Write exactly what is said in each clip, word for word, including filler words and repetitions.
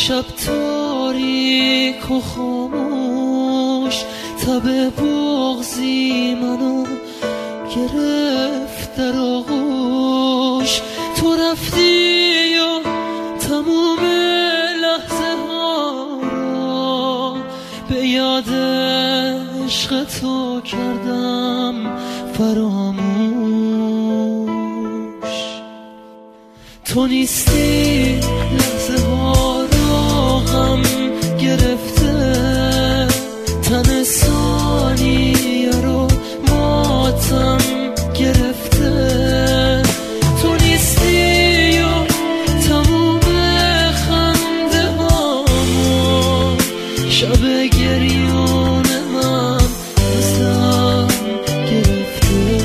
شب تاریک و خاموش، تب بغضی منو گرفت در آغوش. تو رفتی و تموم لحظه ها را به یاد عشق تو کردم فراموش. تو نیستی لحظه ها را غم گرفته، تن ثانیه رو ماتم گرفته. تو نیستی و تموم خنده هامو شب گریون من ازم گرفته.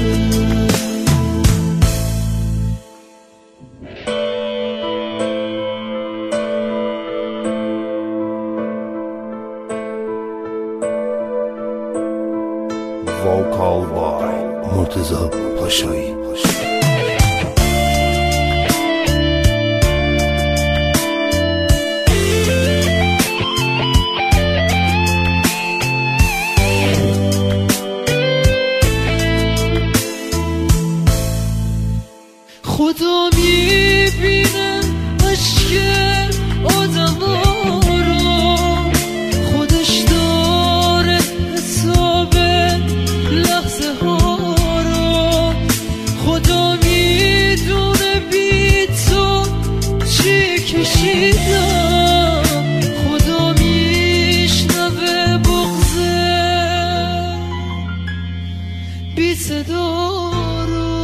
Vocal by مرتضی پاشایی. خدا میبینه عشق آدما رو، خودش داره حساب لحظه ها رو. خدا میدونه بی تو چی کشیدم، خدا میشنوه بغضه بی صدا رو.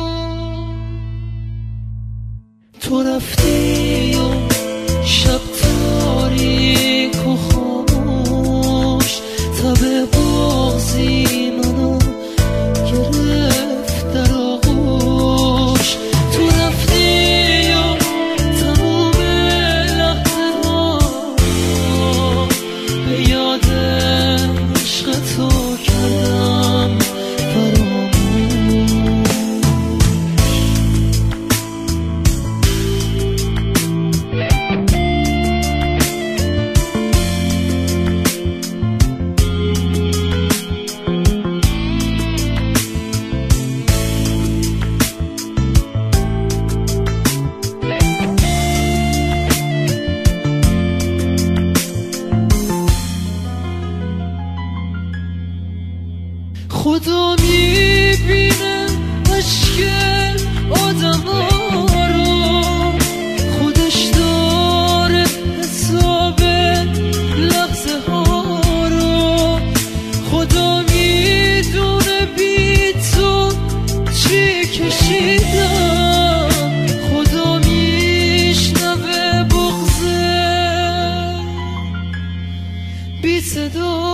تو رفتی و شب تاریک و خاموش، تب بغضی منو گرفت در آغوش. تو رفتی و تموم لحظه ها به یاد عشق تو کردم فراموش. خدا میبینه عشق آدما رو، خودش داره حساب لحظه ها رو. خدا میدونه بی تو چی کشیدم، خدا میشنوه بغضه بی صدا